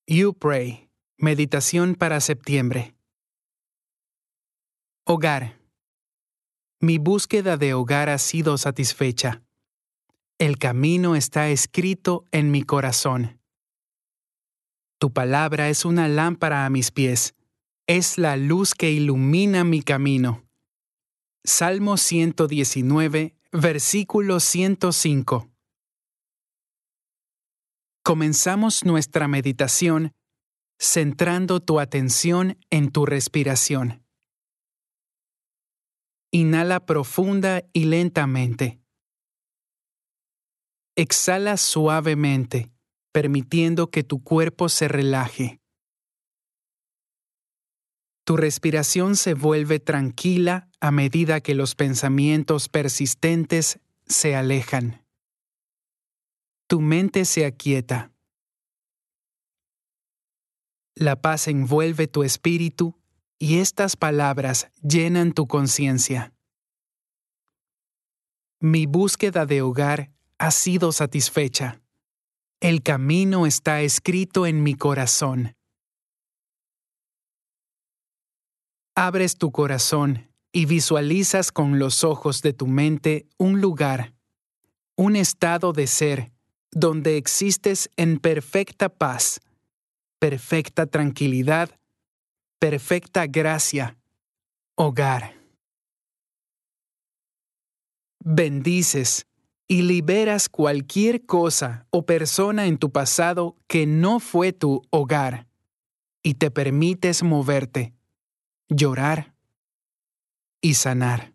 You Pray. Meditación para septiembre. Hogar. Mi búsqueda de hogar ha sido satisfecha. El camino está escrito en mi corazón. Tu palabra es una lámpara a mis pies. Es la luz que ilumina mi camino. Salmo 119, versículo 105. Comenzamos nuestra meditación centrando tu atención en tu respiración. Inhala profunda y lentamente. Exhala suavemente, permitiendo que tu cuerpo se relaje. Tu respiración se vuelve tranquila a medida que los pensamientos persistentes se alejan. Tu mente se aquieta. La paz envuelve tu espíritu y estas palabras llenan tu conciencia. Mi búsqueda de hogar ha sido satisfecha. El camino está escrito en mi corazón. Abres tu corazón y visualizas con los ojos de tu mente un lugar, un estado de ser, donde existes en perfecta paz, perfecta tranquilidad, perfecta gracia, hogar. Bendices y liberas cualquier cosa o persona en tu pasado que no fue tu hogar y te permites moverte, llorar y sanar.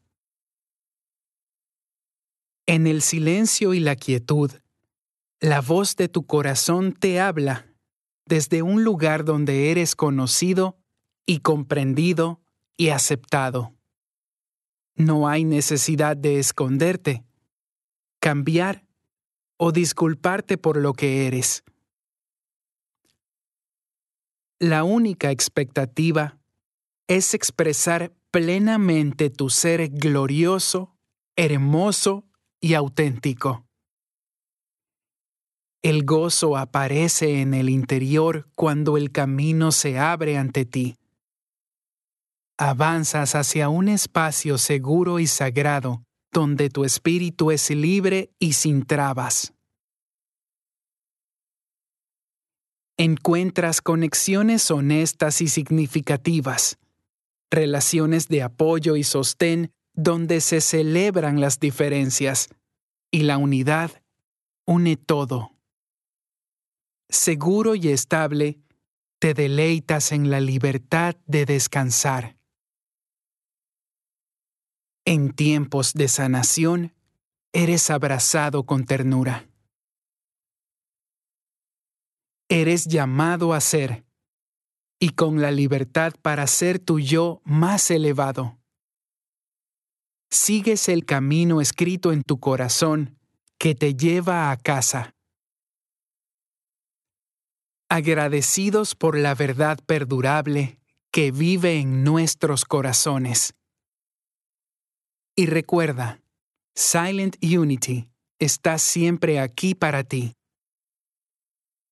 En el silencio y la quietud, la voz de tu corazón te habla desde un lugar donde eres conocido y comprendido y aceptado. No hay necesidad de esconderte, cambiar o disculparte por lo que eres. La única expectativa es expresar plenamente tu ser glorioso, hermoso y auténtico. El gozo aparece en el interior cuando el camino se abre ante ti. Avanzas hacia un espacio seguro y sagrado donde tu espíritu es libre y sin trabas. Encuentras conexiones honestas y significativas, relaciones de apoyo y sostén donde se celebran las diferencias y la unidad une todo. Seguro y estable, te deleitas en la libertad de descansar. En tiempos de sanación, eres abrazado con ternura. Eres llamado a ser, y con la libertad para ser tu yo más elevado. Sigues el camino escrito en tu corazón que te lleva a casa. Agradecidos por la verdad perdurable que vive en nuestros corazones. Y recuerda, Silent Unity está siempre aquí para ti.